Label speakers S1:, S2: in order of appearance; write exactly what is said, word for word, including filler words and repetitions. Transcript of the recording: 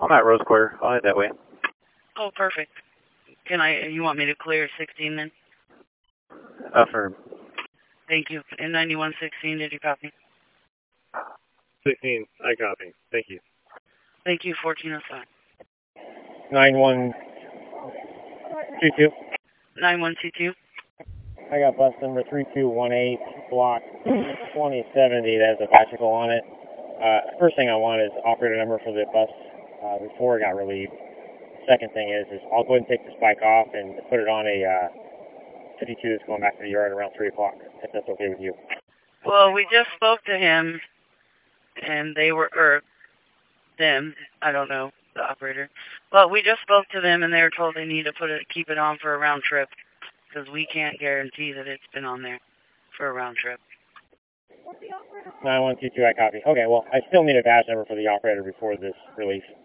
S1: I'm at Rose Quarter. I'll head that way.
S2: Oh, perfect. Can I, you want me to clear sixteen then?
S1: Affirm.
S2: Thank you. And ninety-one sixteen, did you copy?
S3: sixteen, I copy. Thank you.
S2: Thank you, fourteen oh five.
S3: nine one two two.
S2: nine one two two.
S3: I got bus number three two one eight, block twenty seventy that has a bicycle on it. Uh, first thing I want is operator number for the bus uh, before it got relieved. Second thing is, is I'll go ahead and take this bike off and put it on a uh, fifty-two that's going back to the yard around three o'clock, if that's okay with you.
S2: Well, we just spoke to him, and they were, or them, I don't know, the operator. Well, we just spoke to them, and they were told they need to put it, keep it on for a round trip, because we can't guarantee that it's been on there for a round trip.
S3: nine one two two, I copy. Okay, well, I still need a badge number for the operator before this release.